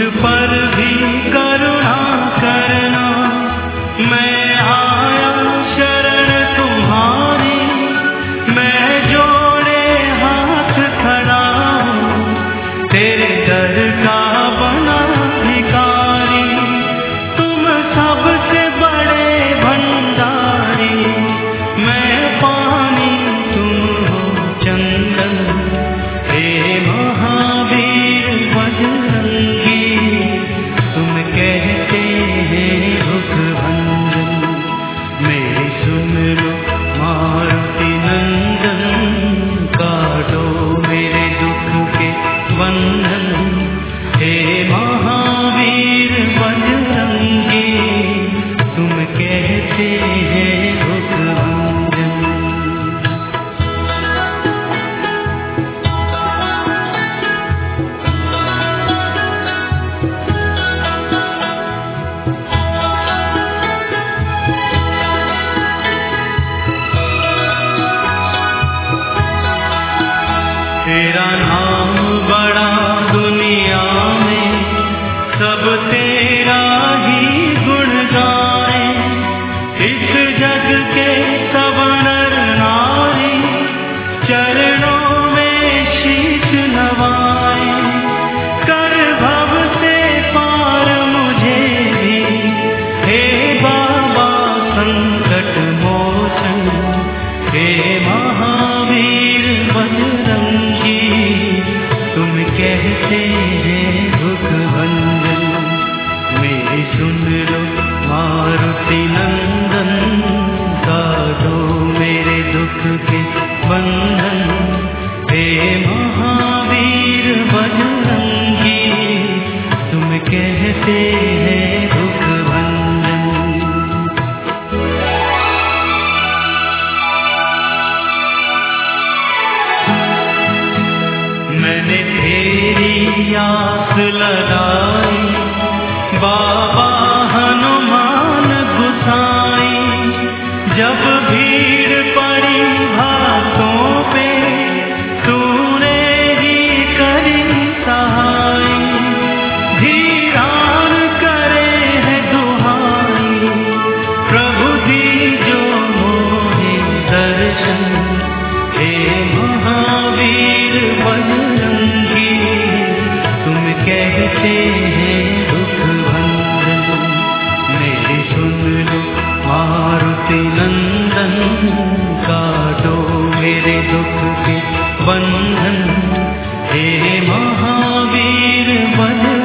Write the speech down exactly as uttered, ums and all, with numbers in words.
पर भी करुणा करना। मैं आया शरण तुम्हारी, मैं जोड़े हाथ खड़ा हूँ, तेरे दर का बना भिखारी। तुम सबसे बड़े भंडारी, मैं पानी तुम हो चंदन। हे महावीर बजरंगी, तुम कहते हैं दुख भंजन। मेरी सुन लो मारुति नंदन, काटो मेरे दुख के बंधन। हे महावीर बजरंगी, तुम कहते हैं दुख भंजन। तेरा नाम बड़ा दुनिया में, सब तेरा ही गुण गाए। इस जग के सब नर नारी, चरणों में शीश नवाए। कर भव से पार मुझे भी, हे बाबा संकट मोचन। हे महावीर बजरंगी, तुम कहते हैं दुख भंजन। मेरी सुन लो मारुति नंदन, काटो मेरे दुख के बंधन। हे महावीर बजरंगी, तुम कहते हैं दुख भंजन। मैंने तेरी आस लगाई, बाबा हनुमान गुसाई। जब भीड़ पड़ी हाथों पे, तूने ही करी सहाय। धीरान करे है दुहाई, प्रभु दीजो मोहे दर्शन। हे महावीर बजरंगी, तुम कहते हैं दुख भंजन। मेरी सुन लो मारुति नंदन, काटो मेरे दुख के बंधन। हे महावीर बजरंगी,